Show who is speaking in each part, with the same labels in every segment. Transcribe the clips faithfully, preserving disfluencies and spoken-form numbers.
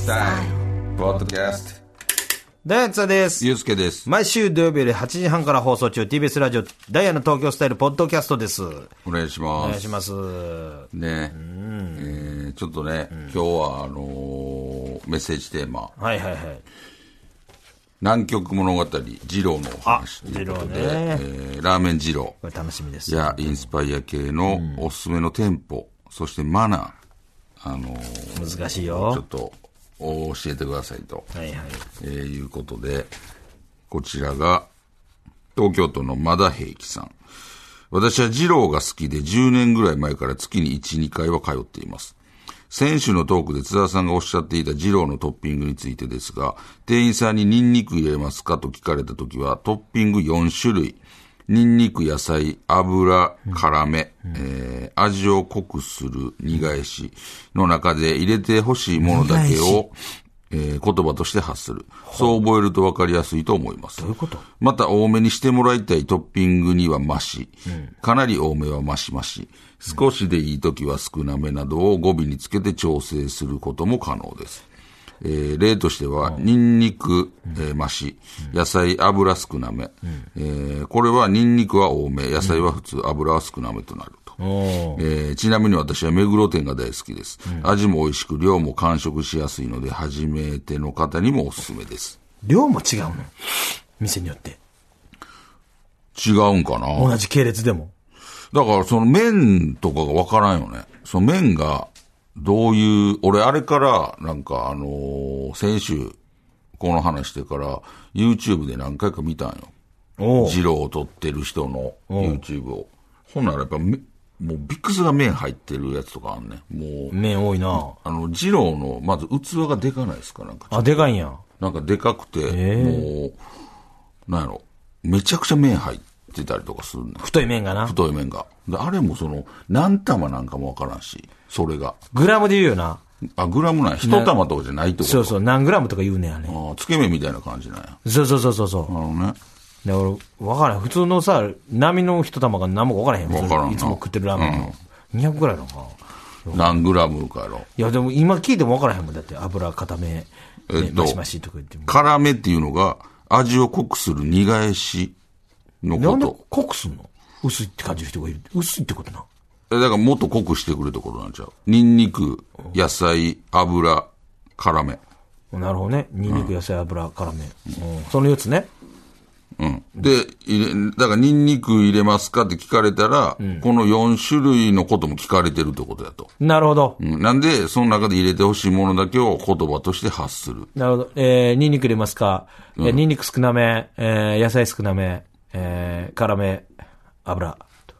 Speaker 1: It's time. Podcast。
Speaker 2: ダイアンツァです。
Speaker 1: ゆうすけです。
Speaker 2: 毎週土曜日よりはちじはんから放送中 ティービーエス ラジオダイアンの東京スタイルポッドキャストです。
Speaker 1: お願いします。
Speaker 2: お願いします。
Speaker 1: ね、えー、ちょっとね、うん、今日はあのー、メッセージテーマ。
Speaker 2: はいはいはい。
Speaker 1: 南極物語二郎のお話ということで、ねえー、ラーメン二郎。
Speaker 2: これ楽しみです。
Speaker 1: やインスパイア系のおすすめの店舗、うん、そしてマナー。あのー、
Speaker 2: 難しいよ。
Speaker 1: ちょっと教えてくださいと、はいはいえー、いうことで、こちらが東京都のマダヘイキさん。私は二郎が好きでじゅうねんぐらい前から月にいち、にかいは通っています。先週のトークで津田さんがおっしゃっていた二郎のトッピングについてですが、店員さんにニンニク入れますかと聞かれたときはトッピングよんしゅるい、ニンニク、野菜、油、辛め、うんえー、味を濃くする煮返しの中で入れてほしいものだけを、えー、言葉として発する。そう覚えると分かりやすいと思います。
Speaker 2: どういうこと？
Speaker 1: また多めにしてもらいたいトッピングには増し、うん、かなり多めは増し増し、少しでいいときは少なめなどを語尾につけて調整することも可能です。えー、例としては、ニンニク、えー、増し、野菜、油少なめ、うんえー。これはニンニクは多め、野菜は普通、油は少なめとなると。えー、ちなみに私は目黒店が大好きです、うん。味も美味しく、量も完食しやすいので、初めての方にもおすすめです。
Speaker 2: 量も違うの？店によって。
Speaker 1: 違うんかな？
Speaker 2: 同じ系列でも。
Speaker 1: だからその麺とかがわからんよね。その麺が、どういう、俺あれから、なんかあのー、先週、この話してから、YouTube で何回か見たんよ。二郎を撮ってる人の YouTube を。ほんならやっぱ、もうビックスが麺入ってるやつとかあんねん。もう。
Speaker 2: 麺多いな。
Speaker 1: あの、二郎の、まず器がでかないですかなんか。
Speaker 2: あ、でかいんや。
Speaker 1: なんかでかくて、もう、なんやろ、めちゃくちゃ麺入ってたりとかするねん。
Speaker 2: 太い麺がな。
Speaker 1: 太い麺が。であれもその、何玉なんかもわからんし。それが。
Speaker 2: グラムで言うよな。
Speaker 1: あ、グラムなんや。一玉とかじゃないってこと？
Speaker 2: そうそう、何グラムとか言うねん、あれ。
Speaker 1: あ、つけ麺みたいな感じなんや。
Speaker 2: そうそうそうそうそう。
Speaker 1: なるほどね。
Speaker 2: で、俺、わからん。普通のさ、波の一玉が何もわからへん。
Speaker 1: わからんな。
Speaker 2: いつも食ってるラーメンの。うん、にひゃくぐらいなのかな。
Speaker 1: 何グラムかやろ。
Speaker 2: いや、でも今聞いてもわからへんもん。だって油固め、えっと、マシマシとか言っても。
Speaker 1: 辛めっていうのが、味を濃くする煮返しのこと。
Speaker 2: なんで濃くすんの？薄いって感じる人がいる。薄いってことな。
Speaker 1: だからもっと濃くしてくれってことなんちゃう。ニンニク、野菜、油、辛め。
Speaker 2: なるほどね。ニンニク、野菜、油、辛め。うん、そのよっつね。
Speaker 1: うん。で、入れ、だからニンニク入れますかって聞かれたら、うん、このよんしゅるいのことも聞かれてるってことやと。
Speaker 2: なるほど。
Speaker 1: うん。なんで、その中で入れてほしいものだけを言葉として発する。
Speaker 2: なるほど。えー、ニンニク入れますか、うん、ニンニク少なめ、えー、野菜少なめ、えー、辛め、油。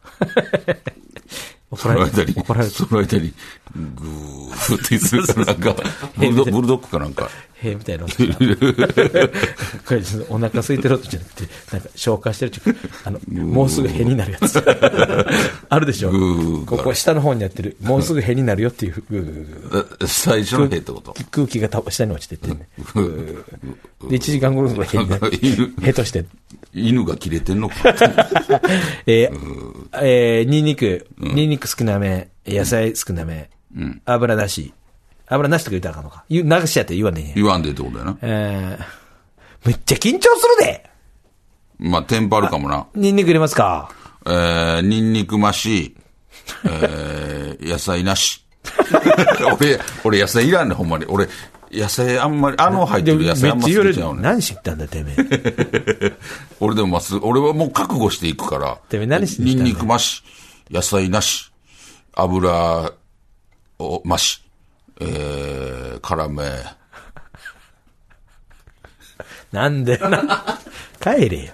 Speaker 1: その間に、その間に、ぐーってする、なんか、ブルド、ブルドッグかなんか。
Speaker 2: へみたいな。これ、お腹空いてるとじゃなくて、なんか消化してるっていうか、あの、もうすぐへになるやつ。あるでしょ。ここ下の方にやってる、もうすぐへになるよっていう、ぐ
Speaker 1: ー最初のへってこと？
Speaker 2: 空気が下に落ちてってね。で、いちじかんごろへになる。へとして。
Speaker 1: 犬が切れてんのか。
Speaker 2: えー、えー、ニンニク、ニンニク少なめ、野菜少なめ、うん、油なし。油なしとか言ったらあかんのか。流しやって言わんねんや。
Speaker 1: 言わんでってことやな。
Speaker 2: えー、めっちゃ緊張するで。
Speaker 1: まあ、テンパるかもな。
Speaker 2: ニンニク入れますか？
Speaker 1: えー、ニンニク増し、えー、野菜なし。俺、俺野菜いらんねん、ほんまに。俺、野菜あんまり、あの入ってる野菜あんまり好きちゃうねん。
Speaker 2: 何しに来たんだ、てめえ。
Speaker 1: 俺でもまっすぐ、俺はもう覚悟していくから。
Speaker 2: てめえ何しに来たんだ。
Speaker 1: ニンニク増し、野菜なし、油を増し、えー、辛め。
Speaker 2: なんでな。帰れよ。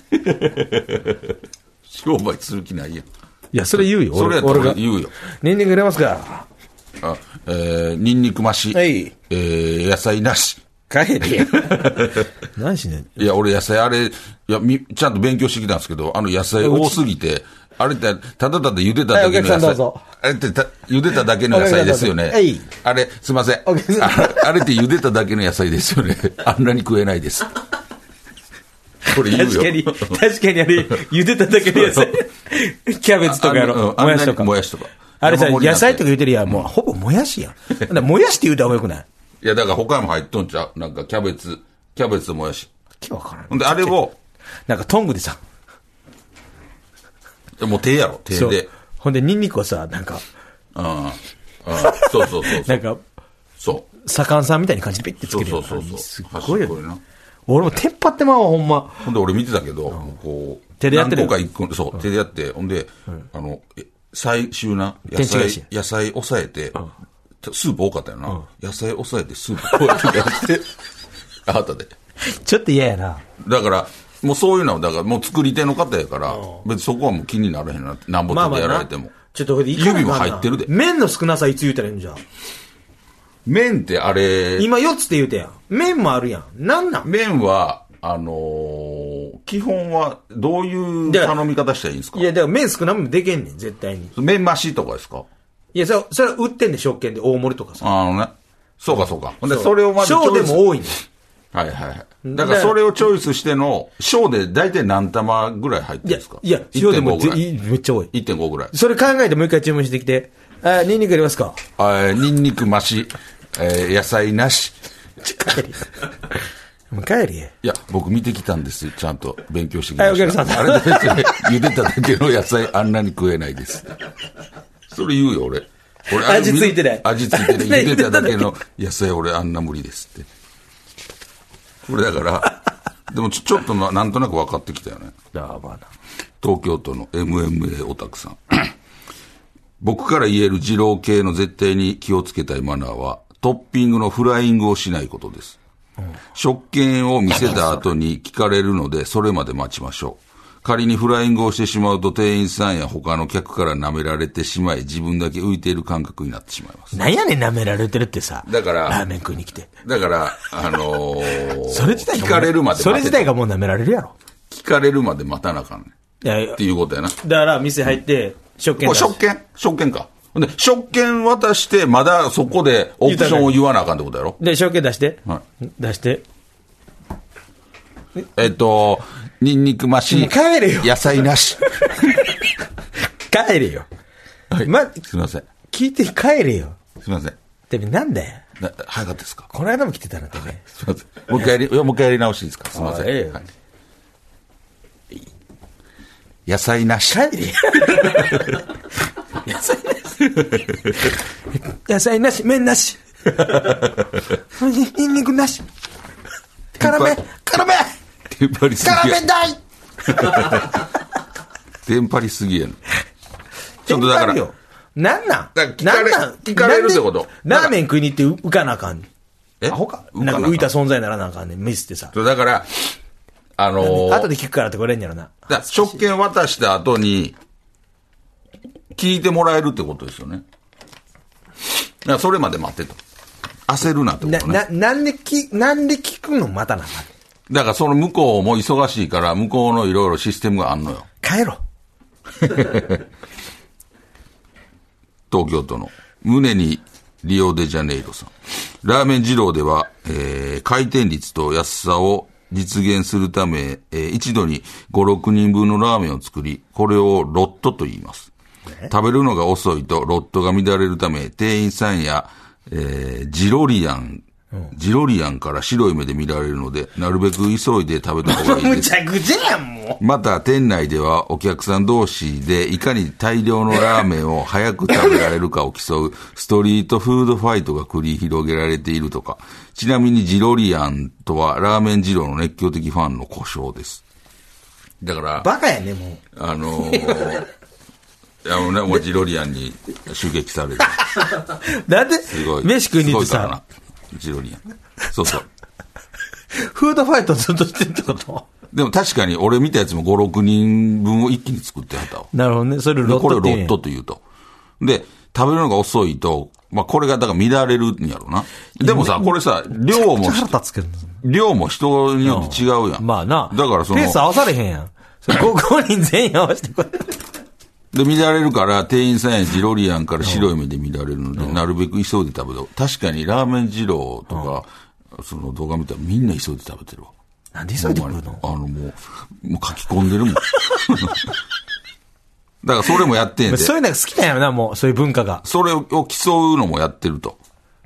Speaker 1: 商売する気ないやん。
Speaker 2: いや、それ言うよ。
Speaker 1: それやったら言うよ。
Speaker 2: ニンニク入れますか？
Speaker 1: あ、えー、ニンニク増し、はい、えー、野菜なし。
Speaker 2: 帰れよ。何しねん。
Speaker 1: いや、俺野菜あれ、いや、み、ちゃんと勉強してきたんですけど、あの野菜多すぎて、あれって、ただただ茹でただけの野菜。あれってた、茹でただけの野菜ですよね。はい。あれ、すいません。ああれって茹でただけの野菜ですよね。あんなに食えないです。これ言うよ。
Speaker 2: 確かに、確かにあれ、茹でただけの野菜。キャベツとかやろ。もやしとか。
Speaker 1: もやしとか。
Speaker 2: あれさ、野菜とか言うてるやん、もうほぼもやしやん。もやしって言うた方がよくない？
Speaker 1: いや、だから他にも入っとんちゃうなんかキャベツ、キャベツもやし。
Speaker 2: わからん。
Speaker 1: ほんで、あれを、
Speaker 2: なんかトングでさ。
Speaker 1: もう手やろ、手で。
Speaker 2: ほんで、ニンニクはさ、なんか。
Speaker 1: うん。うん。そうそうそうそう。
Speaker 2: なんか、
Speaker 1: そう。
Speaker 2: 左官さんみたいな感じでピッてつけてる。
Speaker 1: そうそうそう。
Speaker 2: すっごいよ。
Speaker 1: な
Speaker 2: 俺もテンパってまうわ、ほんま。
Speaker 1: ほんで、俺見てたけど、うん、こう。
Speaker 2: 手でやってる。
Speaker 1: 何個か一個、そう、うん、手でやって、ほんで、うん、あの、最終な、野菜、野菜抑えて、うん、スープ多かったよな。うん、野菜抑えて、スープこうやってやって、あなたで。
Speaker 2: ちょっと嫌やな。
Speaker 1: だから、もうそういうのは、だからもう作り手の方やから、別にそこはもう気にならへんなって、なんぼ手でやられても。まあまあ
Speaker 2: ちょっと指
Speaker 1: も入ってるで。
Speaker 2: 麺の少なさいつ言うたらいいんじゃん。
Speaker 1: 麺ってあれ。
Speaker 2: 今よっつって言うてやん。麺もあるやん。なんなん
Speaker 1: 麺は、あのー、基本はどういう頼み方したらいいんですか？
Speaker 2: いや、だから麺少なめもでけんねん、絶対に。
Speaker 1: 麺増しとかですか？
Speaker 2: いや、それ、それは売ってんで、食券で大盛りとかさ。
Speaker 1: あのね。そうかそうか。ほんで、それをまず。
Speaker 2: 小でも多いねん。
Speaker 1: はいはいはい。だからそれをチョイスしての、小で大体何玉ぐらい入ってるんですか？
Speaker 2: いや、小でもめっちゃ多い。
Speaker 1: いってんご ぐらい。
Speaker 2: それ考えてもう一回注文してきて。あ、ニンニク入れますか？
Speaker 1: あ、ニンニク増し、えー、野菜なし。
Speaker 2: 帰り。もう帰り。
Speaker 1: いや、僕見てきたんです。ちゃんと勉強してきました。
Speaker 2: はい、お客さん。
Speaker 1: あれだけ茹でただけの野菜あんなに食えないです。それ言うよ、俺。俺
Speaker 2: 味ついてない。
Speaker 1: 味ついてない。茹でただけの野菜俺あんな無理ですって。これだから、でもちょ、ちょっとな、なんとなく分かってきたよね。
Speaker 2: あまあな
Speaker 1: 東京都の エムエムエー オタクさん。僕から言える二郎系の絶対に気をつけたいマナーは、トッピングのフライングをしないことです。うん、食券を見せた後に聞かれるので、それまで待ちましょう。仮にフライングをしてしまうと、店員さんや他の客から舐められてしまい、自分だけ浮いている感覚になってしまいます。
Speaker 2: なんやねん舐められてるってさ。
Speaker 1: だから、
Speaker 2: ラーメン食いに来て。
Speaker 1: だから、あのー、
Speaker 2: それ自体が
Speaker 1: 聞かれるまで待て。
Speaker 2: それ自体がもう舐められるやろ。
Speaker 1: 聞かれるまで待たなあかんねん。いやいや。っていうことやな。
Speaker 2: だから、店入って、食券。
Speaker 1: これ食券食券か。で、食券渡して、まだそこでオプションを言わなあかんってことやろ。
Speaker 2: で、食券出して。
Speaker 1: はい。
Speaker 2: 出して。
Speaker 1: えっと、ニンニク増し。
Speaker 2: 帰れよ。
Speaker 1: 野菜なし。
Speaker 2: 帰れよ。
Speaker 1: はい。ま、すみません。
Speaker 2: 聞いて帰れよ。
Speaker 1: すみません。
Speaker 2: てめえなんだよ。
Speaker 1: な、早かったですか？
Speaker 2: この間も来てたな、てめえ。
Speaker 1: すみません。もう一回やり、もう一回やり直していいですか？すみません。ええはい、野菜なし。
Speaker 2: 帰れよ。野菜なし。野菜なし、麺なし。ニンニクなし。辛め、辛め
Speaker 1: テンパりすぎや。
Speaker 2: 辛めだい
Speaker 1: テンパりすぎやん。ちょっとだから。
Speaker 2: なんなん
Speaker 1: 聞かれ、聞かれるってこと。
Speaker 2: ラーメン食いに行って浮かなあかんねん。
Speaker 1: え
Speaker 2: アホかなんか浮いた存在にならなあかんねん。ミスってさ。
Speaker 1: だから、あのー、
Speaker 2: 後で聞くからってこれんやろな。
Speaker 1: だ食券渡した後に、聞いてもらえるってことですよね。だからそれまで待ってと。焦るなってことね。
Speaker 2: な、な、なんでき、なんで聞くのまたなあかんね
Speaker 1: ん。だからその向こうも忙しいから、向こうのいろいろシステムがあんのよ。
Speaker 2: 帰ろ。
Speaker 1: 東京都の胸にリオデジャネイロさん。ラーメン二郎では、えー、回転率と安さを実現するため、えー、一度にご、ろくにんぶんのラーメンを作り、これをロットと言います。食べるのが遅いとロットが乱れるため、店員さんや、えー、ジロリアン、うん、ジロリアンから白い目で見られるので、なるべく急いで食べた方がいいです。
Speaker 2: むちゃくちゃやん、も
Speaker 1: う。また、店内ではお客さん同士でいかに大量のラーメンを早く食べられるかを競うストリートフードファイトが繰り広げられているとか。ちなみにジロリアンとはラーメン二郎の熱狂的ファンの呼称です。だから、
Speaker 2: バカやね、も
Speaker 1: う。あのー、いやもうね、もうジロリアンに襲撃される。
Speaker 2: なんで、
Speaker 1: すごい。
Speaker 2: 飯食いに行ってさ。
Speaker 1: ジロリアン。そうそう。
Speaker 2: フードファイトずっとしてるってこと？
Speaker 1: でも確かに俺見たやつもご、ろくにんぶんを一気に作ってはったわ。
Speaker 2: なるほどね。それロットって
Speaker 1: これロットというと。で、食べるのが遅いと、まあこれがだから乱れるんやろな。でもさ、これさ、量も、量も人によって違うやん。
Speaker 2: まあな。
Speaker 1: だからその。
Speaker 2: ペース合わされへんやん。ごにん全員合わせてこれ。
Speaker 1: で、乱れるから、店員さんやジロリアンから白い目で見られるので、なるべく急いで食べた。確かにラーメン二郎とか、その動画見たらみんな急いで食べてるわ。
Speaker 2: なんで急いで食べるの？
Speaker 1: あの、もう、もう書き込んでるもん。だからそれもやってんで。
Speaker 2: そういうのが好きなんやろな、もう、そういう文化が。
Speaker 1: それを競うのもやってると。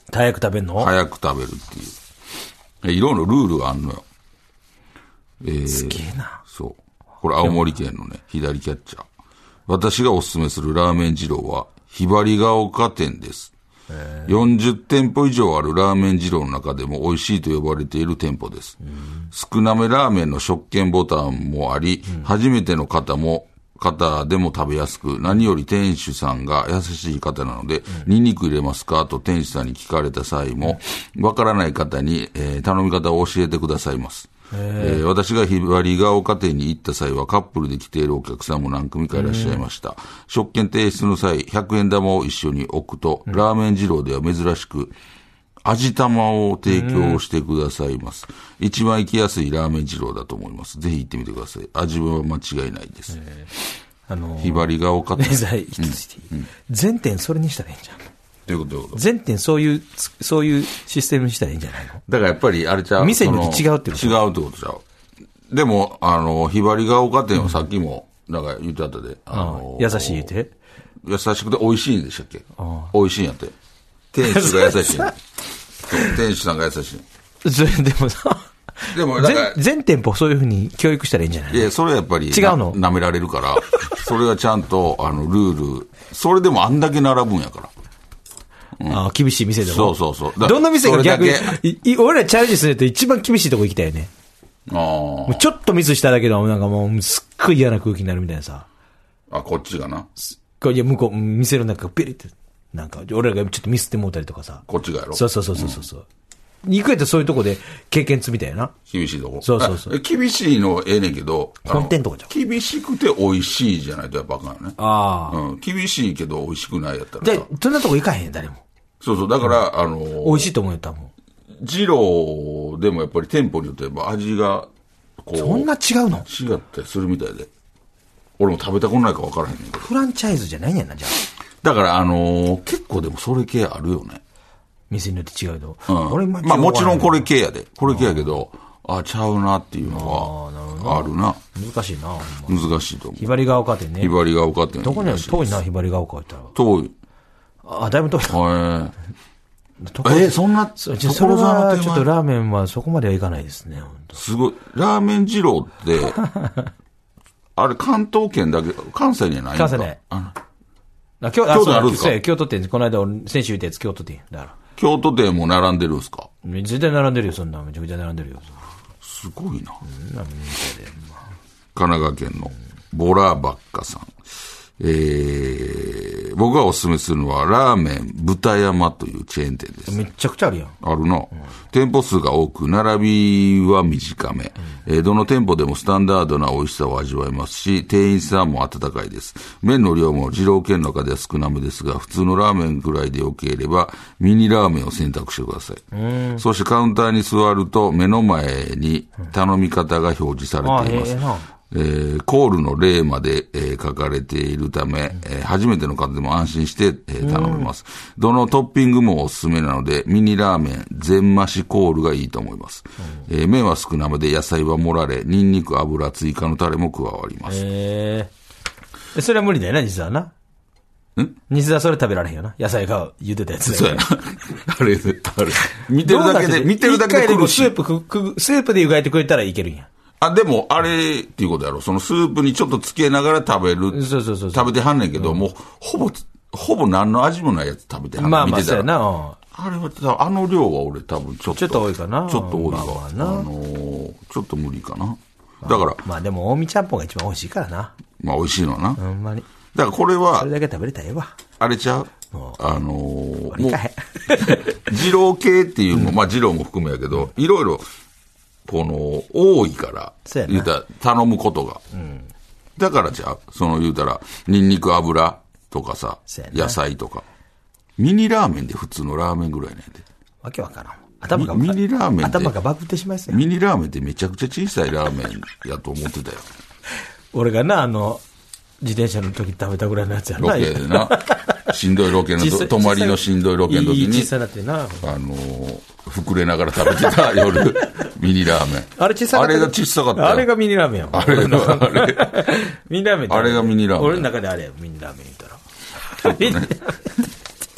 Speaker 2: 早く食べるの？
Speaker 1: 早く食べるっていう。いろいろルールがあるのよ。えー、
Speaker 2: すげえな。
Speaker 1: そう。これ青森県のね、左キャッチャー。私がおすすめするラーメン二郎は、ひばりが丘店です。よんじゅってんぽ以上あるラーメン二郎の中でも美味しいと呼ばれている店舗です。少なめラーメンの食券ボタンもあり、うん、初めての方も、方でも食べやすく、何より店主さんが優しい方なので、うん、ニンニク入れますかと店主さんに聞かれた際も、わからない方に、えー、頼み方を教えてくださいます。えー、私がひばりが丘店に行った際はカップルで来ているお客さんも何組かいらっしゃいました。食券提出の際、ひゃくえん玉を一緒に置くと、ラーメン二郎では珍しく、味玉を提供してくださいます。一番行きやすいラーメン二郎だと思います。ぜひ行ってみてください。味は間違いないです。あのー、ひばりが丘店。
Speaker 2: うん、全店それにしたらいいんじゃん。
Speaker 1: どういうことどういうこと？
Speaker 2: 全店そういう、そういうシステムにしたらいいんじゃないの？
Speaker 1: だからやっぱりあれちゃう。
Speaker 2: 店によって違うってこと？
Speaker 1: 違うってことちゃう。でも、あの、ひばりが丘店はさっきも、なんか言ってあったで。
Speaker 2: あのー、優しい言うて？
Speaker 1: 優しくて美味しいんでしたっけ？美味しいんやって。店主が優しい。店主さんが優しい。
Speaker 2: それでもさ、
Speaker 1: でもだから
Speaker 2: 全店舗そういうふうに教育したらいいんじゃないの？
Speaker 1: いや、それはやっぱり。違う
Speaker 2: の？
Speaker 1: 舐められるから、それはちゃんと、あの、ルール、それでもあんだけ並ぶんやから。
Speaker 2: うん、ああ、厳しい店でも。
Speaker 1: そうそうそう。
Speaker 2: どんな店が逆に、俺らチャレンジすると一番厳しいとこ行きたいよね。ああ。もうちょっとミスしただけでもなんかもうすっごい嫌な空気になるみたいなさ。
Speaker 1: あ、こっちがな。
Speaker 2: いや、向こう、店の中がペリって、なんか、俺らがちょっとミスってもうたりとかさ。
Speaker 1: こっちがやろ。
Speaker 2: そうそうそうそうそう。うん、行くやったらそういうとこで経験積みたいな。
Speaker 1: 厳しいとこ。
Speaker 2: そうそうそう。
Speaker 1: 厳しいのええねんけど、
Speaker 2: 本店とかじゃん。
Speaker 1: 厳しくて美味しいじゃないとやっぱあかんよね。ああ。うん。厳しいけど美味しくないやったらさ。
Speaker 2: じゃあ、そんなとこ行かへん、誰も。そう
Speaker 1: そう。だから、うん、あのー、
Speaker 2: 美味しいと思うよ、多分。
Speaker 1: 二郎でもやっぱり店舗によってやっぱ味が、
Speaker 2: こう。そんな違うの？
Speaker 1: 違ったりするみたいで。俺も食べたことないか分からへんねんけど。
Speaker 2: フランチャイズじゃないんやな、じゃあ。
Speaker 1: だから、あのー、結構でもそれ系あるよね。
Speaker 2: 店によって違うと。
Speaker 1: うん。俺まあもちろんこれ系やで。これ系やけど、あ、ちゃうなっていうのは、あるな。
Speaker 2: 難しいな。
Speaker 1: 難しいと思う。
Speaker 2: ひばりが丘店ね。
Speaker 1: ひばりが丘店。
Speaker 2: どこにある？遠いな、ひばりが丘って言った
Speaker 1: ら。遠い。
Speaker 2: あ、だいぶ遠いな。
Speaker 1: へえ。え、そんな、
Speaker 2: それはちょっとラーメンはそこまではいかないですね、
Speaker 1: すごい。ラーメン二郎って、あれ関東圏だけ、関西にはないんか？
Speaker 2: 関西ない。
Speaker 1: あ
Speaker 2: あ京都あるんですか？京都店、この間俺、先週言ったやつ京都店。だから。
Speaker 1: 京都店も並んでるんですか？
Speaker 2: 絶対並んでるよ、そんな。めちゃくちゃ並んでるよ。
Speaker 1: すごいな。
Speaker 2: うん、神
Speaker 1: 奈川県のボラバッカさん。えー、僕がおすすめするのは、ラーメン豚山というチェーン店です。
Speaker 2: めっちゃくちゃあるやん。
Speaker 1: あるな。うん、店舗数が多く、並びは短め、うんえー。どの店舗でもスタンダードな美味しさを味わえますし、店員さんも温かいです。麺の量も二郎系の中では少なめですが、普通のラーメンぐらいでよければ、ミニラーメンを選択してください。うん、そしてカウンターに座ると、目の前に頼み方が表示されています。うんあえー、コールの例まで、えー、書かれているため、えー、初めての方でも安心して、えー、頼めます。どのトッピングもおすすめなので、ミニラーメン、全増しコールがいいと思います。えー、麺は少なめで野菜は盛られ、ニンニク、油、追加のタレも加わります。
Speaker 2: えー、それは無理だよな、実はな。ん西田はそれ食べられへんよな。野菜が茹でたやつだ
Speaker 1: そうやな。あれ、あれ。見てるだけで、見てるだけで苦しい。
Speaker 2: スープく、く、スープで湯がいてくれたらいけるんや。
Speaker 1: あ、でも、あれ、っていうことやろ。そのスープにちょっとつけながら食べる。
Speaker 2: そうそうそう。
Speaker 1: 食べてはんねんけど、うん、もう、ほぼ、ほぼ何の味もないやつ食べてはんねん。
Speaker 2: まあまあ、そうやな。あ
Speaker 1: れは、あの量は俺多分ちょっと。
Speaker 2: ちょっと多いかな。
Speaker 1: ちょっと多いわ。まあまあな。あのー、ちょっと無理かな。だから。
Speaker 2: まあでも、近江ちゃんぽんが一番美味しいからな。
Speaker 1: まあ美味しいのはな。
Speaker 2: ほんまに。
Speaker 1: だからこれは。
Speaker 2: それだけ食べれたらええわ。
Speaker 1: あれちゃうあのー、もう、二郎系っていうのも、まあ二郎も含めやけど、いろいろ、この、多いから、言うたら、頼むことが。うん、だからじゃあ、その言うたら、ニンニク油とかさ、野菜とか。ミニラーメンで普通のラーメンぐらいなんで。
Speaker 2: わけわからん。頭が、
Speaker 1: ミニラーメン
Speaker 2: 頭がバグってしまいそうや。
Speaker 1: ミニラーメンってめちゃくちゃ小さいラーメンやと思ってたよ。
Speaker 2: 俺がな、あの、自転車の時食べたぐらいのやつやな。
Speaker 1: ロケでな。しんどいロケのと、泊まりのしんどいロケの時に、
Speaker 2: 小さなってな。
Speaker 1: あのー、膨れながら食べてた夜、ミニラーメン。
Speaker 2: あれ小さかった。
Speaker 1: あれが小さかったよ。
Speaker 2: あれがミニラーメンやもん。
Speaker 1: あれが、あれ。
Speaker 2: ミニラーメン
Speaker 1: あれがミニラーメン。
Speaker 2: 俺の中であれや、ミニラーメン言ったら。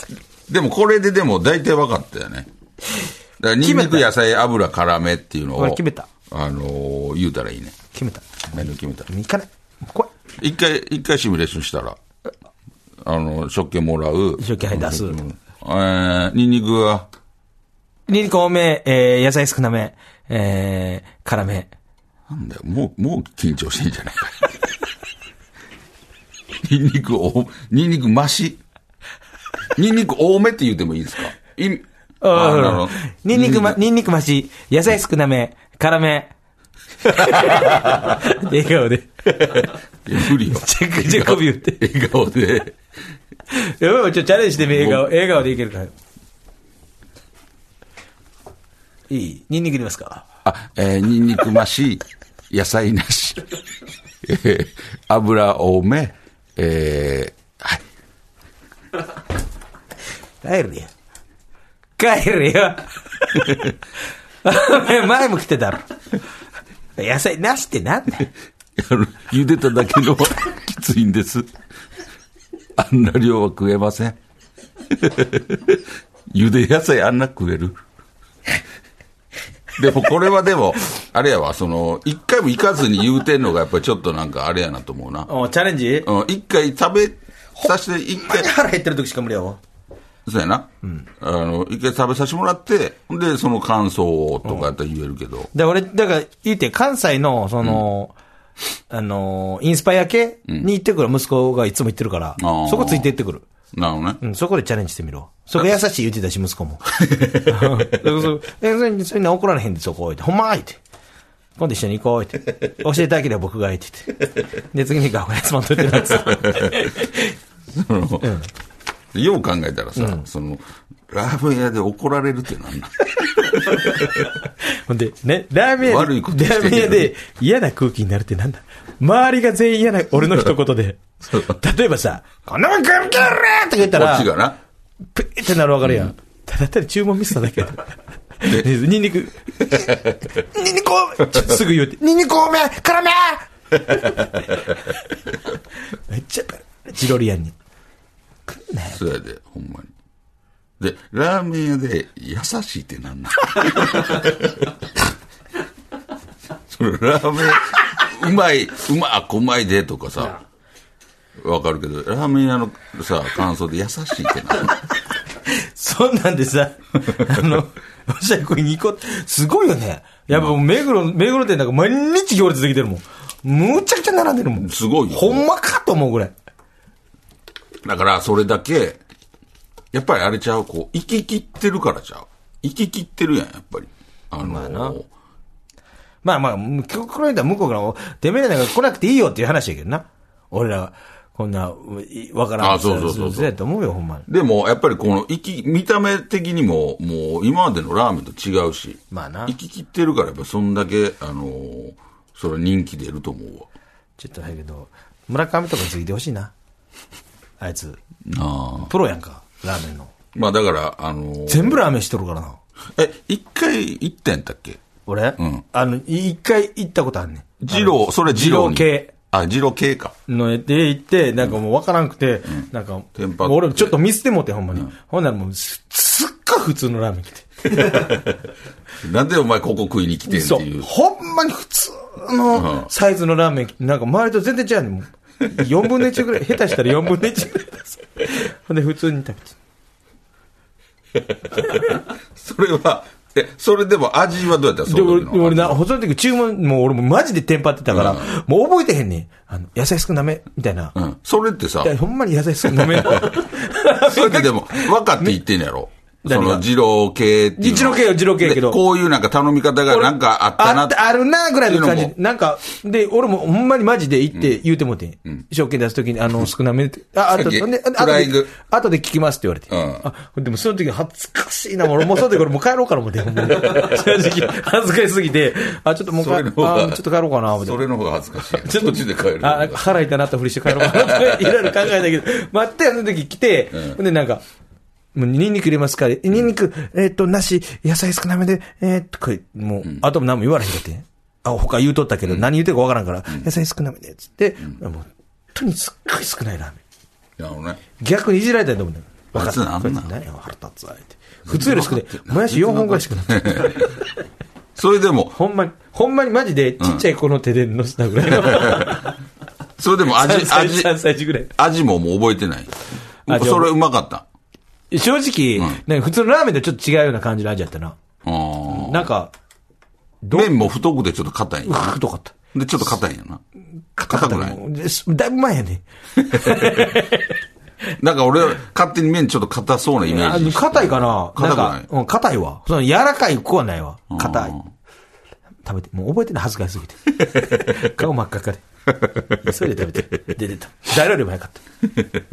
Speaker 1: でもこれででも大体分かったよね。だからニンニク、野菜、油、辛めっていうのを。
Speaker 2: これ決めた。
Speaker 1: あのー、言うたらいいね。
Speaker 2: 決めた。
Speaker 1: 何を決めた？
Speaker 2: 行かない。怖い。
Speaker 1: 一回、一回シミュレーションしたら、あの、食券もらう。
Speaker 2: 食券出す。え
Speaker 1: ー、ニンニクは
Speaker 2: ニンニク多め、えー、野菜少なめ、えー、辛め。
Speaker 1: なんだよ、もう、もう緊張してんじゃないか。ニンニクお、ニンニク増し。ニンニク多めって言ってもいいですか？い
Speaker 2: ああ、ニンニクま、ニンニク増し、野菜少なめ、辛め。笑顔で。
Speaker 1: いや、無理よ。
Speaker 2: めちゃくちゃ媚び打って。
Speaker 1: 笑顔で。
Speaker 2: やばい、ちょ、チャレンジしてみ、笑顔。笑顔でいけるから。いい？ニンニクいりますか？
Speaker 1: あ、えー、ニンニク増し、野菜なし。えー、油多め、えー、
Speaker 2: はい。帰るよ。帰るよ。前も来てたろ。野菜なしってなんだよ。
Speaker 1: 茹でただけのきついんです。あんな量は食えません。茹で野菜あんな食える。でもこれはでも、あれやわ、その、一回も行かずに言うてんのがやっぱりちょっとなんかあれやなと思うな。
Speaker 2: おチャレンジ？
Speaker 1: うん、一回食べさせて、一回。
Speaker 2: 腹減ってる時しか無理やわ。
Speaker 1: そうやな。うん。あの、一回食べさせてもらって、で、その感想とかやったら言えるけど。うん、
Speaker 2: で、俺、だから言って、関西の、その、うん、あの、インスパイア系に行ってくる息子がいつも行ってるから、うん、そこついて行ってくる。
Speaker 1: なるほどね。
Speaker 2: うん、そこでチャレンジしてみろ。そこ優しい言ってたし、息子も。そうえ、それ、それに怒られへんで、そこ置いて。ほんまーいって。今度一緒に行こうって。教えてあげれば僕がいてって。で、次に学校休まんといてなって。
Speaker 1: その、うん、よう考えたらさ、うん、その、ラーメン屋で怒られるってなんなん
Speaker 2: ほんで、ね、ラーメン屋で、ラーメン屋で嫌な空気になるってなんだ。周りが全員嫌な、俺の一言で。例えばさ、こんなもん食うけるって言ったら、
Speaker 1: こっちがな。
Speaker 2: プーってなるわかるやん。うん、ただただ注文ミスっただけや。ニンニク。ニンニク多めちょっとすぐ言うて。ニンニク多め辛めめっちゃ、ジロリアンに。
Speaker 1: そうやで、ほんまに。で、ラーメン屋で優しいってなんなんそのラーメン、うまい、うま、あ、うまいでとかさ、わかるけど、ラーメン屋のさ、感想で優しいってなんなん
Speaker 2: そんなんでさ、あの、おしゃれ食いに行こうって、すごいよね。やっぱ目黒、目黒店なんか毎日行列できてるもん。むちゃくちゃ並んでるもん。
Speaker 1: すごいよ。
Speaker 2: ほんまかと思うぐらい。
Speaker 1: だから、それだけ、やっぱりあれちゃう、こう、生き切ってるからちゃう。生き切ってるやん、やっぱり。あのー、
Speaker 2: まあな。まあまあ、これだ向こうから、てめえなんか来なくていいよっていう話やけどな。俺ら、こんな、わからん。
Speaker 1: あ、そうそうそう。
Speaker 2: そうやと思うよ、ほんまに。
Speaker 1: でも、やっぱりこの、生き、見た目的にも、もう、今までのラーメンと違うし。
Speaker 2: まあな。
Speaker 1: 生き切ってるから、やっぱそんだけ、あのー、それ人気出ると思うわ。
Speaker 2: ちょっとだけど、村上とかついてほしいな。あいつ。
Speaker 1: ああ。
Speaker 2: プロやんか、ラーメンの。
Speaker 1: まあだから、あのー、
Speaker 2: 全部ラーメンしとるからな。
Speaker 1: え、一回行ったんやったっけ？
Speaker 2: 俺うん。あの、一回行ったことあんねん。
Speaker 1: 二郎、それ二郎
Speaker 2: 系。
Speaker 1: あ、二郎系か。
Speaker 2: ので行って、なんかもうわからんくて、うん、なんか、俺ちょっとミスってもってほんまに。うん、ほんならもうす、すっごい普通のラーメン来て。
Speaker 1: なんでお前ここ食いに来てんっていう。
Speaker 2: そう。ほんまに普通のサイズのラーメン来て、なんか周りと全然違うねん。よんぶんのいちぐらい、下手したらよんぶんのいちぐらいです。ほんで普通に食べて。
Speaker 1: それは、え、それでも味はどうやったらそ
Speaker 2: の時の俺な、その時注文、もう俺もマジでテンパってたから、うん、もう覚えてへんねん。あの、野菜少なめ、みたいな。
Speaker 1: うん。それってさ。
Speaker 2: ほんまに野菜少なめ。
Speaker 1: それってでも、分かって言ってんやろ。その、二郎系っていう。
Speaker 2: 二郎系よ、二郎系やけど。
Speaker 1: こういうなんか頼み方がなんかあったな。
Speaker 2: あ、あるな、ぐらいの感じ。なんか、で、俺もほんまにマジで言って言うてもて、うん。証券出すときに、あの、少なめで、あ、あと、で、あとで、あとで聞きますって言われて。うん。あ、でもその時恥ずかしいな、俺もうその時俺もう帰ろうかな思って。正直、恥ずかしすぎて、あ、ちょっともう帰ろう、あ、ちょっと帰ろうかな思って。
Speaker 1: それの方が恥ずかしい。ちょっとちで帰る。
Speaker 2: あ、腹痛なったふりして帰ろうかなって、いろいろ考えたけど、待って、その時来て、ほんでなんか、もうニンニク入れますから、ニンニク、えー、っと、なし、野菜少なめで、えー、っと、これ、もう、うん、あとも何も言われへんかって。あ、他言うとったけど、うん、何言うてるかわからんから、うん、野菜少なめで、つって、うん、もう、本当にすっごい少ないラーメン。
Speaker 1: なるほどね。
Speaker 2: 逆にいじられたいと思うんだよ。
Speaker 1: あいつなんなん
Speaker 2: 何や腹立つわって。普通より少ない。もやしよんほんぐらいしかなって。
Speaker 1: それでも。
Speaker 2: ほんまに、ほんまにマジでちっちゃい子の手で乗せたぐらいの。
Speaker 1: それでも味、味、
Speaker 2: さんさい児ぐらい。
Speaker 1: 味ももう覚えてない。それうまかった。
Speaker 2: 正直、うん、なんか普通のラーメンとちょっと違うような感じの味だったな。なんか、
Speaker 1: 麺も太くてちょっと硬いんや。
Speaker 2: 太かった。
Speaker 1: で、ちょっと硬いんやな。
Speaker 2: 硬くない。だいぶ前やね。
Speaker 1: なんか俺、勝手に麺ちょっと硬そうなイメージ。
Speaker 2: 硬いかな
Speaker 1: 硬くない。
Speaker 2: うん、硬いわ。その柔らかい子はないわ。硬い。食べて、もう覚えてない、恥ずかしすぎて。顔真っ赤っかで。それで食べて、出てた。誰よりも早かった。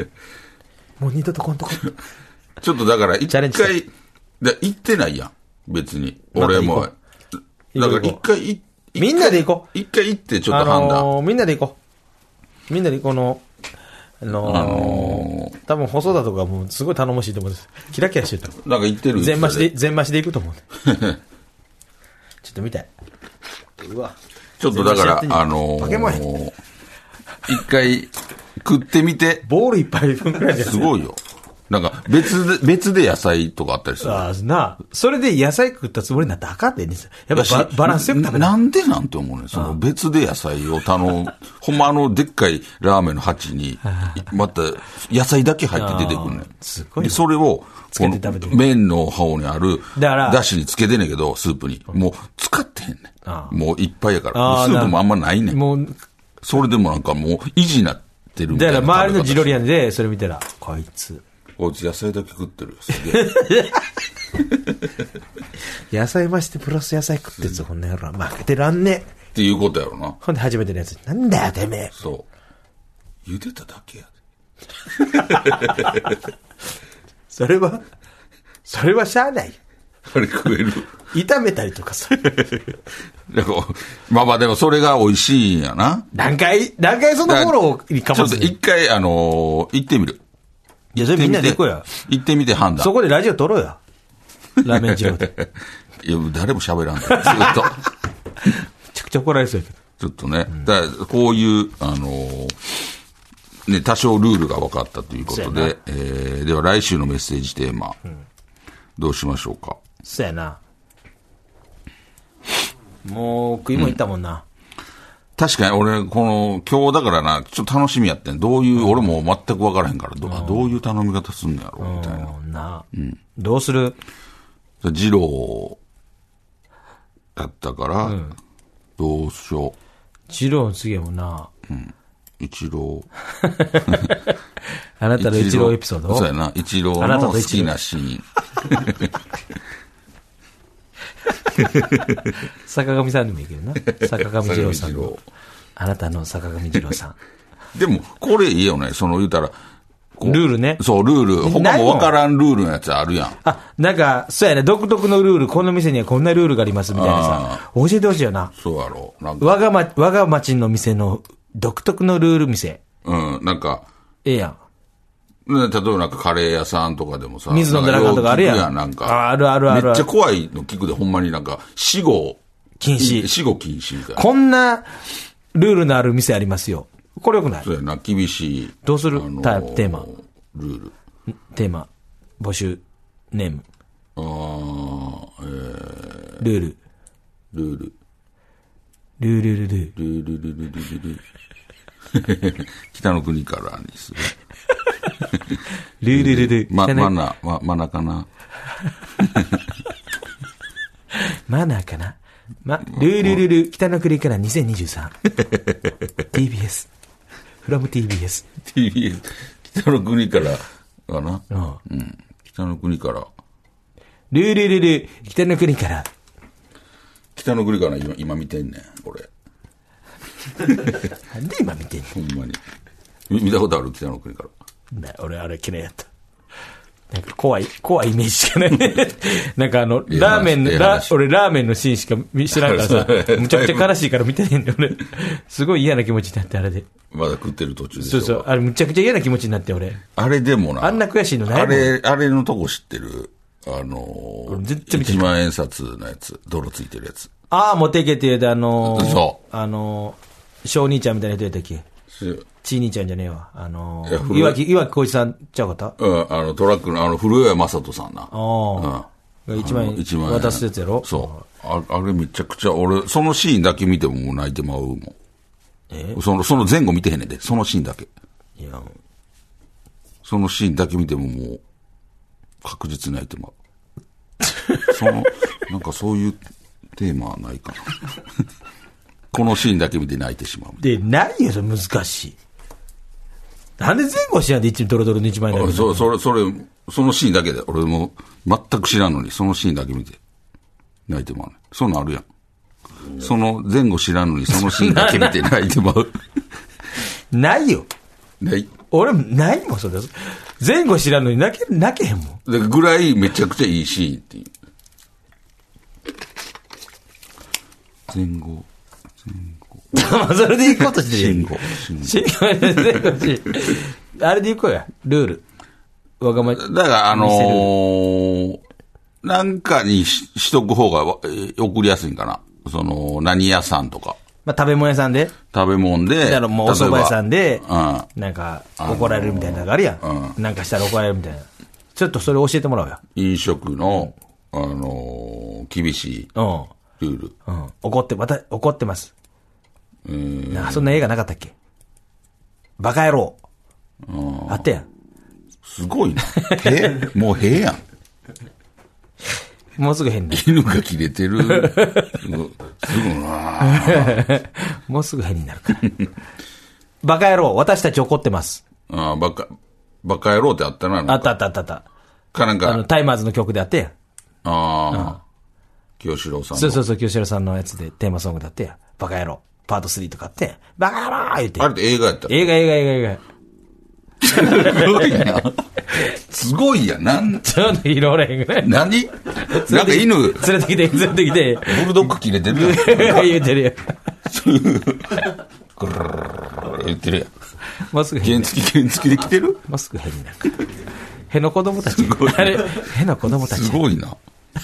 Speaker 2: もう二度とこんとこ。
Speaker 1: ちょっとだから、一回、行ってないやん。別に。俺も。だから一回、
Speaker 2: みんなで行こ
Speaker 1: う。一回行ってちょっと判断。
Speaker 2: あのー、みんなで行こう。みんなでこの、あのー、あのー、多分細田とかもすごい頼もしいと思うんです。キラキラしてる。
Speaker 1: なんか行ってる
Speaker 2: 全増しで、全増しで行くと思う。ちょっと見たい。うわ。
Speaker 1: ちょっとだから、あのー、一回食ってみて。
Speaker 2: ボール一杯分くらいです。
Speaker 1: すごいよ。なんか別で、別で野菜とかあったりする。
Speaker 2: ああ、なそれで野菜食ったつもりになったらあかんでんですよ。やっぱバ, バランスよく食べる。
Speaker 1: なんでなんて思うね。その別で野菜を頼む。ほんまあのでっかいラーメンの鉢に、また野菜だけ入って出てくるね。
Speaker 2: すごい。
Speaker 1: で、それを、
Speaker 2: つけて食べてる。
Speaker 1: 麺の方にある、だしにつけてんねんけど、スープに。もう使ってへんねん。もういっぱいやから。スープもあんまないねん。もう、それでもなんかもう維持になってるみたいな。
Speaker 2: だから周りのジロリアンでそれ見たら、こいつ。
Speaker 1: こいつ野菜だけ食ってるよ。すげえ。
Speaker 2: 野菜増してプラス野菜食ってるぞ、こんな野郎。負けてらんねえ。
Speaker 1: っていうことやろな。
Speaker 2: ほんで初めてのやつ。なんだよ、てめえ。
Speaker 1: そう。茹でただけや
Speaker 2: で。それは、それはしゃあない。
Speaker 1: あれ食える。
Speaker 2: 炒めたりとかさ。
Speaker 1: まあまあでもそれが美味しいんやな。
Speaker 2: 何回、何回そのフォローにかます
Speaker 1: ね。ちょっと一回、あのー、行ってみる。
Speaker 2: いや、それみんなで行こうや。
Speaker 1: 行ってみて判断。
Speaker 2: そこでラジオ撮ろうや。ラーメン二郎で。
Speaker 1: いや、誰も喋らんから、ずっと。
Speaker 2: めちゃくちゃ怒られそうやけど。
Speaker 1: ちょっとね。うん、だからこういう、あのー、ね、多少ルールが分かったということで、えー、では来週のメッセージテーマ、うん、どうしましょうか。
Speaker 2: そうやな。もう、食いもん行ったもんな。うん
Speaker 1: 確かに俺、この、今日だからな、ちょっと楽しみやってん。どういう、うん、俺も全く分からへんから、ど, うん、どういう頼み方すんのやろう、みたいな。
Speaker 2: うん、なうん、どうする
Speaker 1: 二郎だったから、うん、どうしよう。
Speaker 2: 二郎の次はもんな。
Speaker 1: うん。一郎。
Speaker 2: あなたの一郎エピソード
Speaker 1: そうやな。一郎の好きなシーン。
Speaker 2: 坂上さんでもいいけどな。坂上二郎さんの。あなたの坂上二郎さ
Speaker 1: ん。でも、これいいよね。その言うたら。
Speaker 2: ルールね。
Speaker 1: そう、ルール。他もわからんルールのやつあるやん。
Speaker 2: あ、なんか、そうやね。独特のルール。この店にはこんなルールがありますみたいなさ。教えてほしいよな。
Speaker 1: そうやろう。
Speaker 2: なんか我がま、我が町の店の独特のルール店。
Speaker 1: うん、なんか。
Speaker 2: ええやん。
Speaker 1: 例えばなんかカレー屋さんとかでもさ。
Speaker 2: 水野寺とかあるやん。
Speaker 1: やんなんか。
Speaker 2: あ、あるあるある。
Speaker 1: めっちゃ怖いの聞くで、ほんまになんか、死後。
Speaker 2: 禁止。
Speaker 1: 死後禁止みたいな。
Speaker 2: こんなルールのある店ありますよ。これよくない？
Speaker 1: そうやな、厳しい。
Speaker 2: どうする、あのー、テーマ。
Speaker 1: ルール。
Speaker 2: テーマ。募集。ネーム。
Speaker 1: あー、えー。
Speaker 2: ルール。
Speaker 1: ルール。
Speaker 2: ルールルルル。
Speaker 1: ルールルルルルル。北の国からにする。
Speaker 2: ルールルル。
Speaker 1: ま、マナ、ま、マナかな。
Speaker 2: マナーかな。ま、ルールルル、北の国からにせんにじゅうさん。ティービーエス。from ティービーエス。
Speaker 1: ティービーエス。北の国から、かな。うん。うん。北の国から。
Speaker 2: ルールルル、北の国から。
Speaker 1: 北の国から今、今見てんねん、これ。
Speaker 2: なんで今見てんの？
Speaker 1: ほんまに。見たことある北の国から。
Speaker 2: ね、俺あれ嫌いやった。なんか怖い、怖いイメージしかない。なんかあの、ラーメンの、ラ俺ラーメンのシーンしか知らんからさ、むちゃくちゃ悲しいから見てへんねん、俺。すごい嫌な気持ちになって、あれで。
Speaker 1: まだ食ってる途中でしょ。
Speaker 2: そうそう、あれむちゃくちゃ嫌な気持ちになって、俺。
Speaker 1: あれでもな。
Speaker 2: あんな悔しいのないもん。
Speaker 1: あれ、あれのとこ知ってる？あのー、
Speaker 2: 絶対見てる。
Speaker 1: いちまん円札のやつ、泥ついてるやつ。
Speaker 2: ああ、持っていけって言うて、あのー、
Speaker 1: そう。
Speaker 2: あのー、小兄ちゃんみたいな人やったっけ？ チーニーちゃんじゃねえわ。あのー、岩木、岩木浩一さんちゃうかった
Speaker 1: うん、あの、トラックの、あの、古谷正人さんな。あ
Speaker 2: あ。うん。一万円渡すやつやろ
Speaker 1: そう。あ, あれめちゃくちゃ、俺、そのシーンだけ見てももう泣いてまうもん。えその、その前後見てへんねんで、そのシーンだけ。いや。そのシーンだけ見てももう、確実に泣いてまう。その、なんかそういうテーマはないかな。このシーンだけ見て泣いてしまう。
Speaker 2: で、何よ、それ難しい。なんで前後しないで一ドロドロの一枚になるの？
Speaker 1: そ、それ、それ、そのシーンだけで、俺も全く知らんのに、そのシーンだけ見て泣いてまうね。そんなんあるやん。その前後知らんのに、そのシーンだけ見て泣いてまう。
Speaker 2: ないよ。
Speaker 1: ない。
Speaker 2: 俺、ないもん、それ。前後知らんのに泣け、泣けへんもん。
Speaker 1: だぐらいめちゃくちゃいいシーンっていう。前後、前
Speaker 2: 後。それで行こうとしてる。
Speaker 1: 前後。
Speaker 2: 前後。あれで行こうや。ルール。わがま
Speaker 1: だからあのー、なんかにししとく方が送りやすいんかな。その、何屋さんとか。
Speaker 2: まあ、食べ物屋さんで
Speaker 1: 食べ物で。
Speaker 2: だからもうお蕎麦屋さんで、うん、なんか怒られるみたいなのがあるやん。うん、なんかしたら怒られるみたいな。ちょっとそれ教えてもらおうよ。
Speaker 1: 飲食の、あのー、厳しいルール。
Speaker 2: うん。うん、怒って、また怒ってます。うん。なんかそんな映画なかったっけ？バカ野郎。あったやん。
Speaker 1: すごいな。へもうへやん。
Speaker 2: もうすぐ変になる。
Speaker 1: 犬が切れてる。すぐな
Speaker 2: もうすぐ変になるから。バカ野郎、私たち怒ってます。
Speaker 1: ああ、バカ、バカ野郎ってあったな。
Speaker 2: あったあったあったあった。
Speaker 1: かなんか。
Speaker 2: あの、タイマーズの曲であってや。
Speaker 1: ああ。清志郎さんの。
Speaker 2: そうそうそう、清志郎さんのやつでテーマソングだってや。バカ野郎。パートスリーとかあって、バカ野郎言って。
Speaker 1: あれって映画やった
Speaker 2: 映画映画映画映画。
Speaker 1: すごいな。すごいやな。
Speaker 2: ちょっと拾われへんぐらい。
Speaker 1: 何なんか犬。
Speaker 2: 連れてきて、連れてきて。
Speaker 1: ブルドッグ切れてるやん。
Speaker 2: 言うてるやん。
Speaker 1: ぐるー言ってるやん。
Speaker 2: もうすぐ
Speaker 1: 原付き、原付きで来てる
Speaker 2: もうすぐ変になるから。への子供たち。あれ、への子供たち。
Speaker 1: すごいな。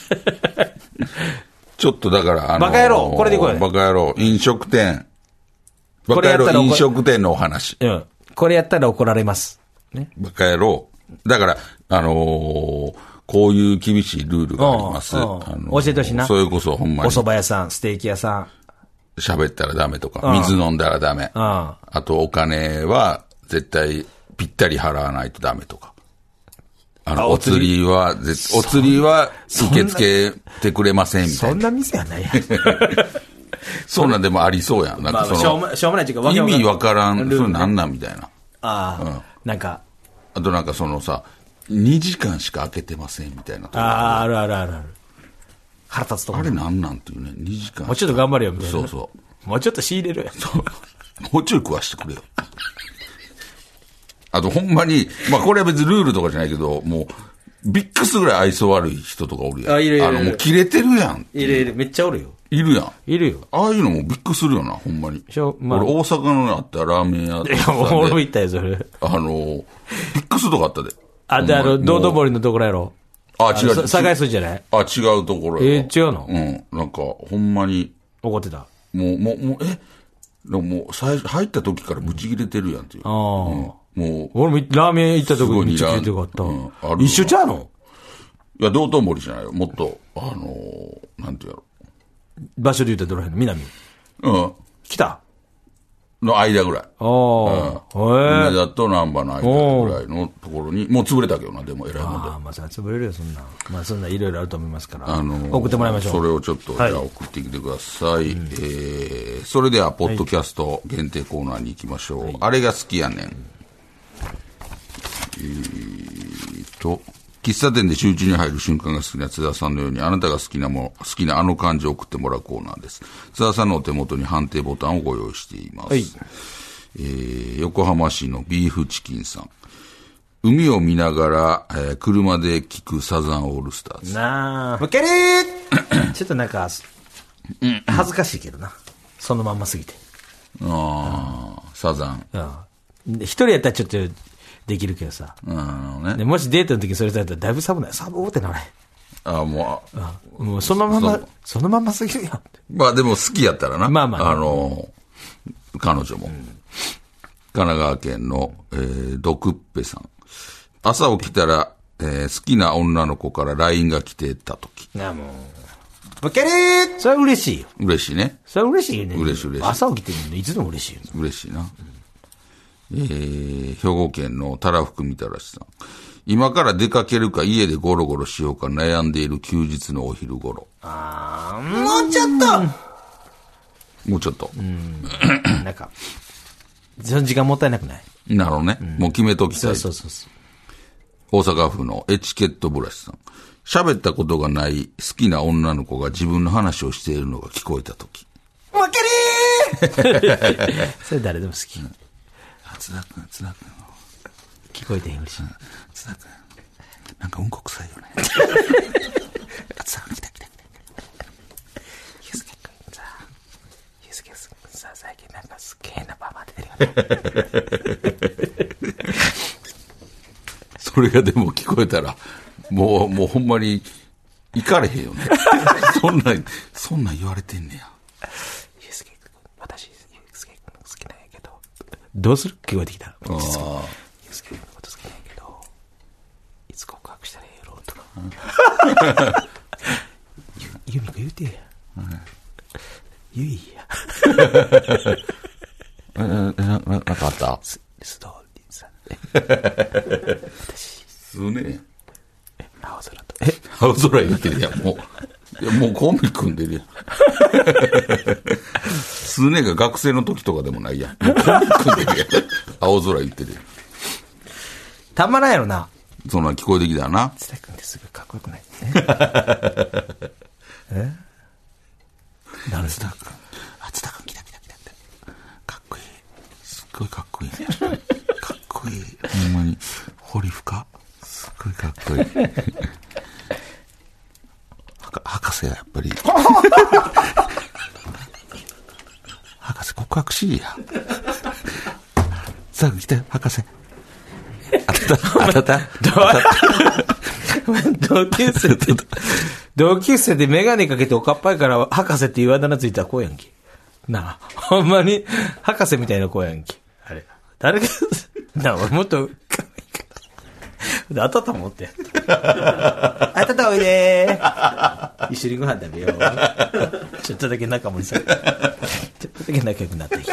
Speaker 1: ちょっとだから、あのー、
Speaker 2: バカ野郎、これでいこうよ。
Speaker 1: バカ野郎、飲食店。バカ野郎、飲食店のお話。
Speaker 2: うん。これやったら怒られます。ね。
Speaker 1: バカ野郎。だから、あのー、こういう厳しいルールがあります。あの
Speaker 2: ー、教えてほしいな。
Speaker 1: それこそほんまに。
Speaker 2: お蕎麦屋さん、ステーキ屋さん。
Speaker 1: 喋ったらダメとか、水飲んだらダメ。あと、お金は絶対ぴったり払わないとダメとか。あの、お釣りは、お釣りは受け付けてくれませんみたいな。
Speaker 2: そんな店はないやん。
Speaker 1: そんなんでもありそうやん。なんかその、
Speaker 2: しょうも、しょうもないっていうか、
Speaker 1: 意味わからん、それなんなんみたいな。
Speaker 2: ああ、うん、なんか。
Speaker 1: あとなんかそのさ、にじかんしか開けてませんみたいな。
Speaker 2: ああ、あるあるあるある。腹立つとこ。
Speaker 1: あれなんなんっていうね、にじかん。
Speaker 2: もうちょっと頑張れよみたいな。
Speaker 1: そうそう。
Speaker 2: もうちょっと仕入れるやん。
Speaker 1: そう。もうちょい食わしてくれよ。あとほんまに、まあこれは別にルールとかじゃないけど、もう、ビックスぐらい愛想悪い人とかおるやん。
Speaker 2: あ、いるいる。
Speaker 1: あの、もう切れてるやん。
Speaker 2: いるいる。めっちゃおるよ。
Speaker 1: いるやん。
Speaker 2: いるよ。
Speaker 1: ああいうのもびっくりするよな、ほんまに。まあ、俺大阪のあったラーメン屋。い
Speaker 2: や、俺も行ったよ、それ。
Speaker 1: あの、ビックスとかあったで。
Speaker 2: あ、で、あの、道頓堀のところやろ。
Speaker 1: あ、違う。
Speaker 2: 堺筋じゃない？
Speaker 1: あ、違うところ
Speaker 2: や。えー、違うの？
Speaker 1: うん。なんか、ほんまに。
Speaker 2: 怒ってた。
Speaker 1: もう、もう、もう、えでももう、最初、入った時からブチ切れてるやんっていう。ああ、うん。もう。
Speaker 2: 俺もラーメン行った時にブチ切れてよかった。うん、ある一緒ちゃうの？
Speaker 1: いや、道頓堀じゃないよ。もっと、あのー、なんていうやろ。
Speaker 2: 場所で言うたらどの辺の南？
Speaker 1: うん。
Speaker 2: 北
Speaker 1: の間ぐらい。あ
Speaker 2: あ。うん。
Speaker 1: へえ。梅田と難波の間ぐらいのところに、もう潰れたけどな、でも偉いもんで。
Speaker 2: ああ、まあ、潰れるよ、そんな。まあ、そんないろいろあると思いますから。あのー、送ってもらいましょう。
Speaker 1: それをちょっと、じゃあ送ってきてください。はい、えー、それでは、ポッドキャスト限定コーナーに行きましょう。はい、あれが好きやねん。えーと、喫茶店で集中に入る瞬間が好きな津田さんのように、あなたが好きなもの、好きなあの漢字を送ってもらうコーナーです。津田さんのお手元に判定ボタンをご用意しています。はい、えー、横浜市のビーフチキンさん。海を見ながら、えー、車で聴くサザンオールスターズ。
Speaker 2: なあ、むけりーちょっとなんか、恥ずかしいけどな。そのまんますぎて。
Speaker 1: ああ、サザン。
Speaker 2: 一人やったらちょっと、できるけどさ。
Speaker 1: うんね、
Speaker 2: でもしデートの時それされたらだいぶ寒ない。寒ってなれ。
Speaker 1: ああ、もう、
Speaker 2: あもうそのまま、そ, そのまますぎるやん。
Speaker 1: まあでも好きやったらな。
Speaker 2: まあまあ、ね。
Speaker 1: あの、彼女も。うん、 神奈川県の、えー、ドクッペさん。朝起きたら、えー、好きな女の子から ライン が来てたとき。
Speaker 2: なあもう。バケレーそれは嬉しいよ。
Speaker 1: 嬉しいね。
Speaker 2: それは嬉しいよね。
Speaker 1: 嬉しい嬉しい。
Speaker 2: 朝起きてるのいつでも嬉しいよ。
Speaker 1: 嬉しいな。うん、えー、兵庫県のたらふくみたらしさん。今から出かけるか家でゴロゴロしようか悩んでいる休日のお昼頃。
Speaker 2: あー、もうちょっ
Speaker 1: ともうちょっと。
Speaker 2: うん。なんか、その時間もったいなくない？
Speaker 1: なるほどね。うん、もう決めときたい。
Speaker 2: そうそうそうそう。
Speaker 1: 大阪府のエチケットブラシさん。喋ったことがない好きな女の子が自分の話をしているのが聞こえたとき。
Speaker 2: 負けりーそれ誰でも好き。
Speaker 1: あ、津田くん、津田くん。
Speaker 2: 聞こえてへんし。
Speaker 1: 津田くん。なんかうんこ臭いよね。津田くん来た来た来た。
Speaker 2: ゆうすけくんさ、ゆうすけくんさ、最近なんかすっげえなパーマ出てるよね。
Speaker 1: それがでも聞こえたら、もう、もうほんまに、行かれへんよね。そんな、そんなん言われてんねや。
Speaker 2: ゆうすけくん、私、ゆうすけくん好きなんやけど、どうする？聞こえてきたら。ゆうすけくんのこと好きなんやけど、いつ告白したらええやろとか。ゆ、ゆみこ言うてや。うん、ゆいや。
Speaker 1: え、な、な、なんかあった
Speaker 2: ス、ストーリーさ。私。
Speaker 1: すね
Speaker 2: え。青空と。
Speaker 1: え青空言ってるやん、もう。いや、もうコンビ組んでるやん。すねが学生の時とかでもないやん。もうコンビ組んでるやん。青空言ってるやん。
Speaker 2: たまらんやろな。
Speaker 1: そんなん聞こえてきたな。
Speaker 2: 津田君ってすぐかっこよくない
Speaker 1: え
Speaker 2: 誰
Speaker 1: 津田君。あ、津田君来た来た来た来た。かっこいい。すっごいかっこいいね。かっこいい。ほんまに。彫り深。すっごいかっこいい。博士はやっぱり。博士告白しいや。さあ来て、博士。あったた、あったた。
Speaker 2: 同級生って、同級生でメガネかけておかっぱいから博士っていうあだ名ついたらこうやんけ。なあ、ほんまに博士みたいな子やんけ。あれ。誰が、なあ、もっと、で、あたたもおってや。あたたおいでー。一緒にご飯食べよう。ちょっとだけ仲盛りさ。ちょっとだけ仲良くなった日。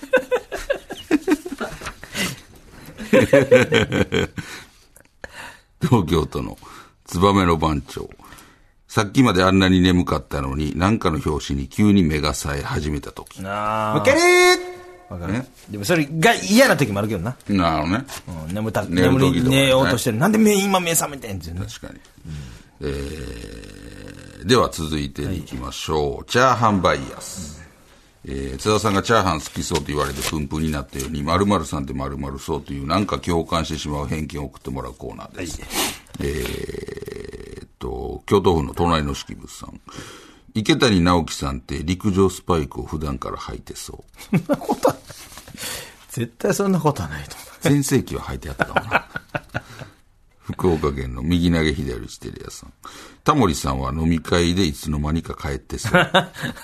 Speaker 1: 東京都のツバメの番長。さっきまであんなに眠かったのに、なんかの拍子に急に目が冴え始めたとき。
Speaker 2: なあ。むけりーわかるね。でもそれが嫌な時もあるけどな。
Speaker 1: なるほどね。
Speaker 2: うん、眠た、眠り、寝ようとしてる。なんで目、今目覚めてんっていうね。
Speaker 1: 確かに。うん、えー、では続いていきましょう。はい、チャーハンバイヤース。うん、えー、津田さんがチャーハン好きそうと言われてプンプンになったように、〇〇さんって〇〇そうというなんか共感してしまう偏見を送ってもらうコーナーです。はい、えーっと、京都府の隣の式物さん。池谷直樹さんって陸上スパイクを普段から履いてそう。
Speaker 2: そんなことは絶対そんなことはないと思う。
Speaker 1: 全盛期は履いてあったかもな。福岡県の右投げ左打ちテレアさん。タモリさんは飲み会でいつの間にか帰ってそう。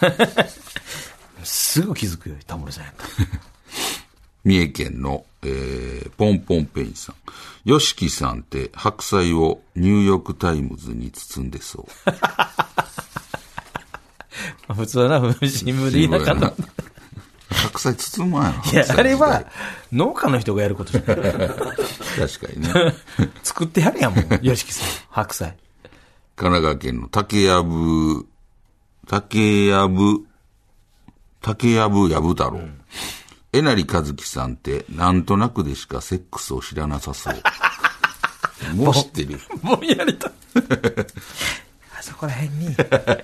Speaker 2: すぐ気づくよ、タモリさんやった。
Speaker 1: 三重県の、えー、ポンポンペインさん。ヨシキさんって白菜をニューヨークタイムズに包んでそう。
Speaker 2: 普通はな、新聞で言いなかった。
Speaker 1: 白菜包むま
Speaker 2: いや、あれは農家の人がやることじゃない。確
Speaker 1: かにね。
Speaker 2: 作ってやるやん、もう。ヨシキさん、白菜。
Speaker 1: 神奈川県の竹やぶ、竹やぶ、竹やぶやぶ太郎。うん、えなりかずきさんってなんとなくでしかセックスを知らなさそう。もう知ってる。
Speaker 2: もうやりたい。あそこら辺に。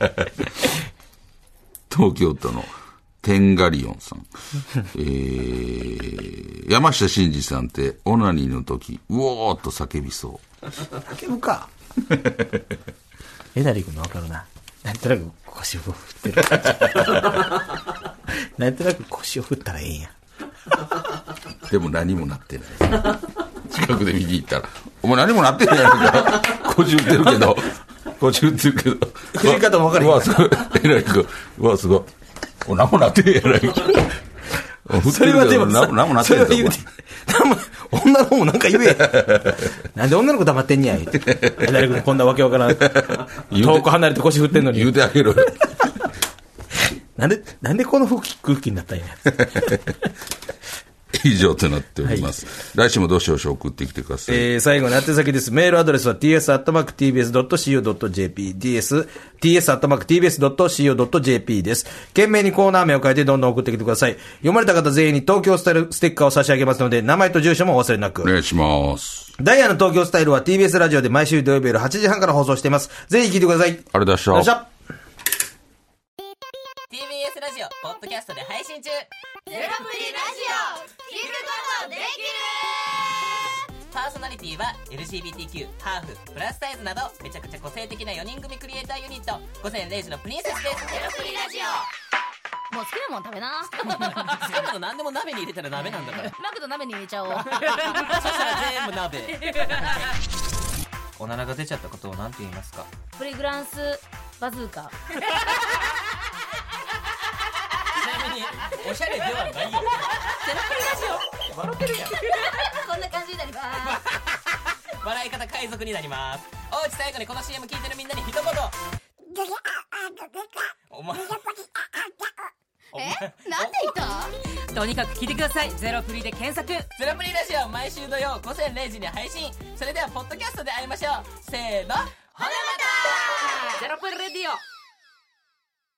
Speaker 1: 東京都のテンガリオンさん。えー、山下真司さんってオナニーの時、うおーっと叫びそう。
Speaker 2: 叫ぶか。えなり君のわかるな。なんとなく腰を振ってる。なんとなく腰を振ったらええんや。
Speaker 1: でも何もなってない。近くで見に行ったら、お前何もなってないやんか。腰振ってるけど、腰振ってるけど。
Speaker 2: 振り方も分かる
Speaker 1: ん。うわ、すごい。えらいく。うわ、すごい。お、何もなってんやないか。
Speaker 2: それはでもさ、
Speaker 1: 何もなってんぞ。それは言うて、
Speaker 2: 女の方もなんか言え。なんで女の子黙ってんねや、言うて。誰かこんなわけわからん。遠く離れて腰振ってんのに。
Speaker 1: 言うてあげろ。
Speaker 2: なんで、なんでこの空気、空気になったんや。
Speaker 1: 以上となっております。はい、来週もどしどし送ってきてください。
Speaker 2: えー、最後の宛先です。メールアドレスは ティーエス アットマーク ティービーエス ドット シーオー ドット ジェーピー ds、ティーエス アットマーク ティービーエス ドット シーオー ドット ジェーピー です。懸命にコーナー名を書いてどんどん送ってきてください。読まれた方全員に東京スタイルステッカーを差し上げますので、名前と住所もお忘れなく。
Speaker 1: お願いします。
Speaker 2: ダイヤの東京スタイルは ティービーエス ラジオで毎週土曜日夜はちじはんから放送しています。ぜひ聞いてください。あり
Speaker 1: がとうございました。
Speaker 3: ティービーエス ラジオポッドキャストで配信中。ゼロプリラジオ聞くことできる。パーソナリティは エルジービーティーキュー、ハーフ、プラスサイズなどめちゃくちゃ個性的なよにん組クリエイターユニット午前れいじのプリンセスです。ゼロプリラジオもう好きなもん食べな。好きなの何でも鍋に入れたら鍋なんだから。マクド鍋に入れちゃおう。そしたら全部鍋。おならが出ちゃったことを何て言いますか？
Speaker 4: プリグランスバズーカ。
Speaker 3: おしゃれではないよ。ゼロプリラジオ笑ってるやん。
Speaker 4: こんな感じになります。
Speaker 3: 笑い方海賊になります。おうち最後にこの シーエム 聞いてるみんなに一言。お前
Speaker 4: え、なんて言った？
Speaker 3: とにかく聞いてください。ゼロプリで検索。ゼロプリラジオ毎週土曜午前れいじに配信。それではポッドキャストで会いましょう。せーの、ほなまた。ゼロプリレディオ。